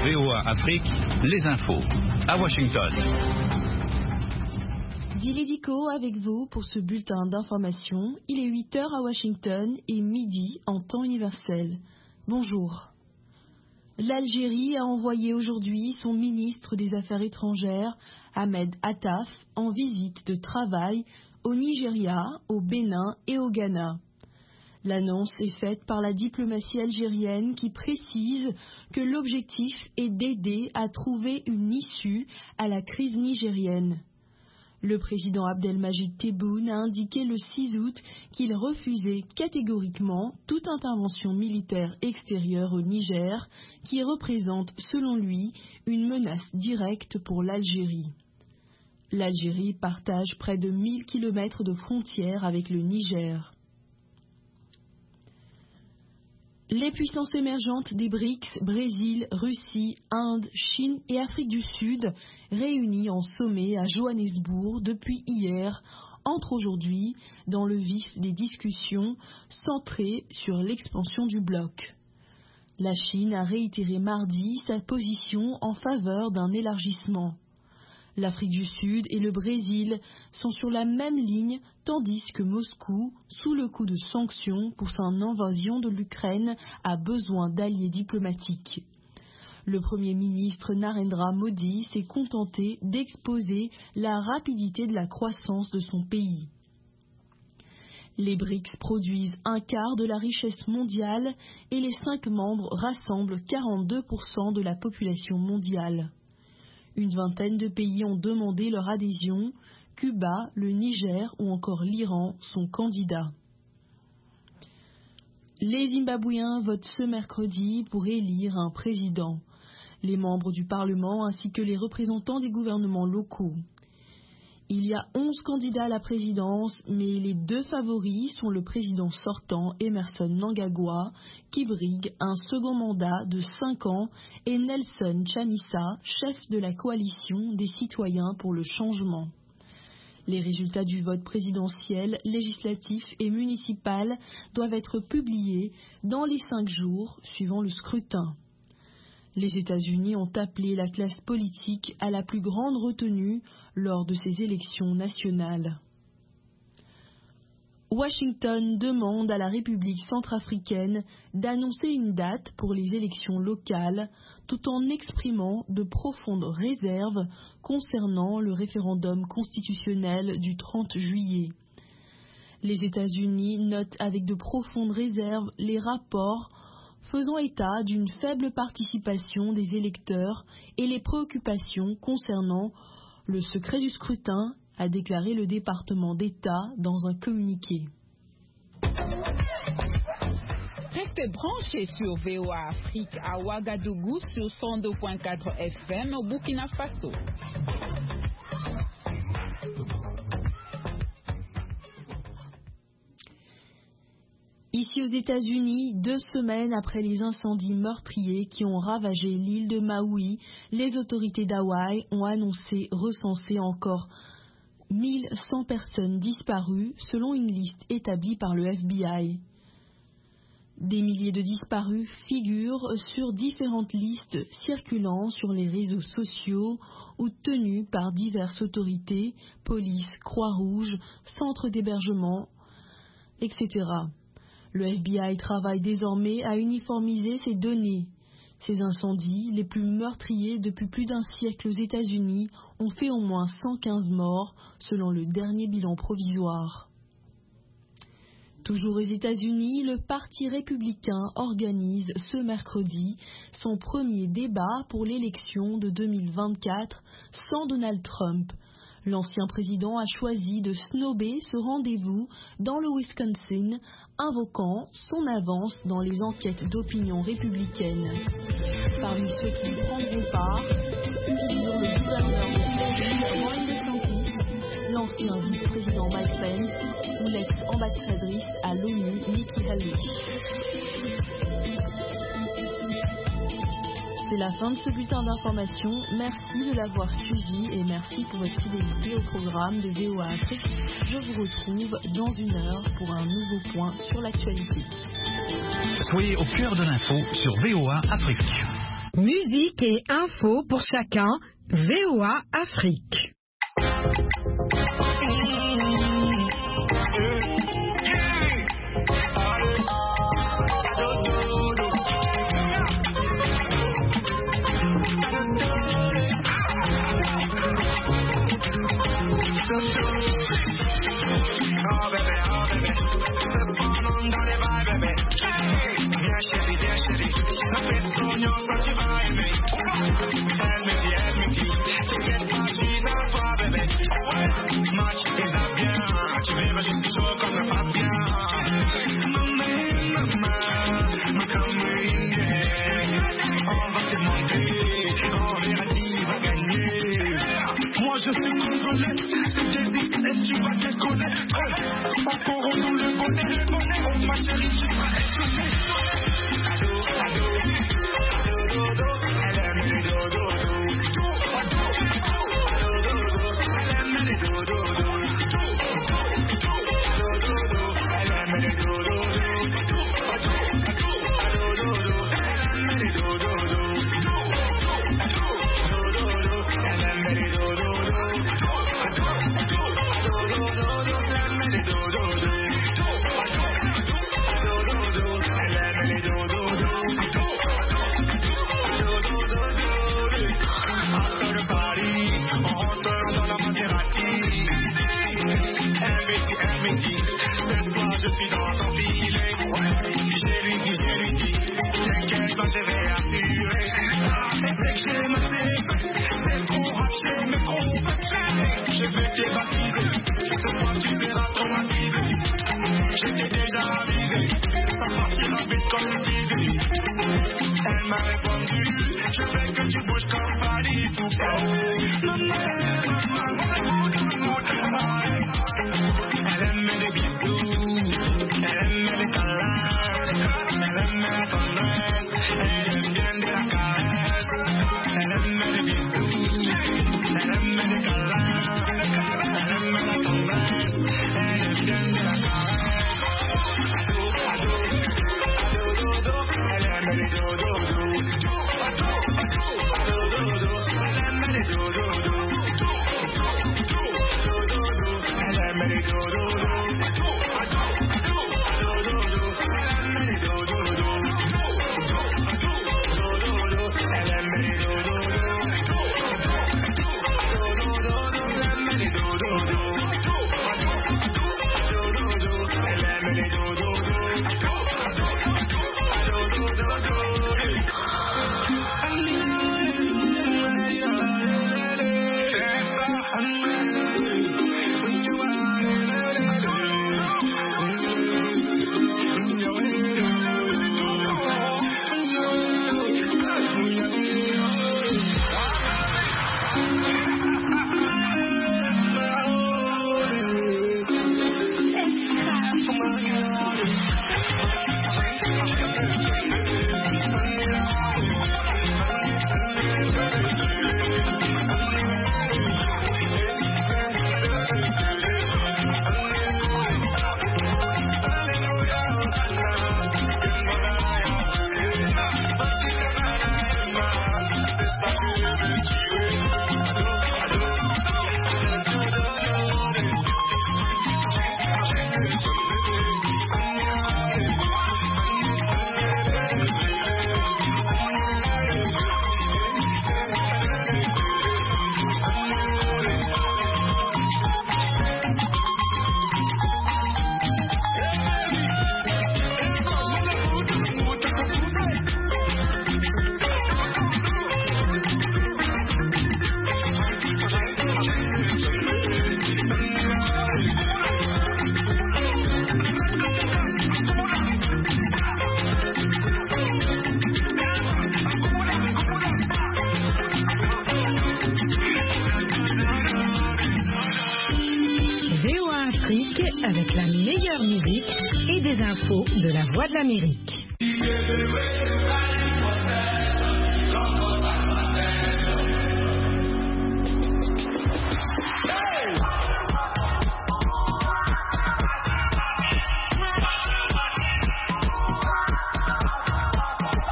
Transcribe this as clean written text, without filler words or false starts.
VOA Afrique, les infos. À Washington. Dili Diko avec vous pour ce bulletin d'information. Il est 8h à Washington et midi en temps universel. Bonjour. L'Algérie a envoyé aujourd'hui son ministre des Affaires étrangères, Ahmed Attaf, en visite de travail au Nigeria, au Bénin et au Ghana. L'annonce est faite par la diplomatie algérienne qui précise que l'objectif est d'aider à trouver une issue à la crise nigérienne. Le président Abdelmajid Tebboune a indiqué le 6 août qu'il refusait catégoriquement toute intervention militaire extérieure au Niger qui représente, selon lui, une menace directe pour l'Algérie. L'Algérie partage près de 1000 km de frontières avec le Niger. Les puissances émergentes des BRICS, Brésil, Russie, Inde, Chine et Afrique du Sud, réunies en sommet à Johannesburg depuis hier, entrent aujourd'hui dans le vif des discussions centrées sur l'expansion du bloc. La Chine a réitéré mardi sa position en faveur d'un élargissement. L'Afrique du Sud et le Brésil sont sur la même ligne, tandis que Moscou, sous le coup de sanctions pour son invasion de l'Ukraine, a besoin d'alliés diplomatiques. Le Premier ministre Narendra Modi s'est contenté d'exposer la rapidité de la croissance de son pays. Les BRICS produisent un quart de la richesse mondiale et les 5 membres rassemblent 42% de la population mondiale. Une vingtaine de pays ont demandé leur adhésion. Cuba, le Niger ou encore l'Iran sont candidats. Les Zimbabwéens votent ce mercredi pour élire un président, les membres du Parlement ainsi que les représentants des gouvernements locaux. Il y a 11 candidats à la présidence, mais les 2 favoris sont le président sortant Emmerson Mnangagwa, qui brigue un second mandat de 5 ans, et Nelson Chamisa, chef de la coalition des citoyens pour le changement. Les résultats du vote présidentiel, législatif et municipal doivent être publiés dans les 5 jours suivant le scrutin. Les États-Unis ont appelé la classe politique à la plus grande retenue lors de ces élections nationales. Washington demande à la République centrafricaine d'annoncer une date pour les élections locales, tout en exprimant de profondes réserves concernant le référendum constitutionnel du 30 juillet. Les États-Unis notent avec de profondes réserves les rapports faisant état d'une faible participation des électeurs et les préoccupations concernant le secret du scrutin, a déclaré le département d'État dans un communiqué. Restez branchés sur VOA Afrique à Ouagadougou sur 102.4 FM au Burkina Faso. Ici aux États-Unis, 2 semaines après les incendies meurtriers qui ont ravagé l'île de Maui, les autorités d'Hawaï ont annoncé recenser encore 1100 personnes disparues selon une liste établie par le FBI. Des milliers de disparus figurent sur différentes listes circulant sur les réseaux sociaux ou tenues par diverses autorités, police, Croix-Rouge, centres d'hébergement, etc. Le FBI travaille désormais à uniformiser ces données. Ces incendies, les plus meurtriers depuis plus d'un siècle aux États-Unis, ont fait au moins 115 morts, selon le dernier bilan provisoire. Toujours aux États-Unis, le Parti républicain organise ce mercredi son premier débat pour l'élection de 2024 sans Donald Trump. L'ancien président a choisi de snober ce rendez-vous dans le Wisconsin, invoquant son avance dans les enquêtes d'opinion républicaine. Parmi ceux qui y prendront part, utilisons le gouverneur de Ron DeSantis, l'ancien vice-président Mike Pence ou l'ex-ambassadrice à l'ONU Nikki Haley. C'est la fin de ce bulletin d'information. Merci de l'avoir suivi et merci pour votre fidélité au programme de VOA Afrique. Je vous retrouve dans 1 heure pour un nouveau point sur l'actualité. Soyez au cœur de l'info sur VOA Afrique. Musique et infos pour chacun, VOA Afrique. Je suis congolais, c'est David et tu vas te connaître. Encore on nous le bonnet, oh ma chérie, tu vas exploser. Ado, elle aime les dodo, elle aime les dodo, elle aime les dodo, je suis dans ton filet. J'ai lui dit, t'inquiète pas, je vais assurer. Et dès que j'ai ma tête, c'est trop raché, mais trop fait. Je vais t'ébaptiser, cette fois tu verras traumatisé. J'étais déjà avisé, ça partira vite comme une visée. Elle m'a répondu, je veux que tu bouges comme Paris, tout pas. Elle aime les bisous. Elle aime les câlins, elle aime la tendresse, elle aime bien de la caresse. Elle aime les bisous, elle aime les câlins, elle aime la tendresse, elle aime bien de la caresse. Ado, elle aime les dodo, elle aime les dodo, elle aime les dodo. Avec la meilleure musique et des infos de la Voix de l'Amérique.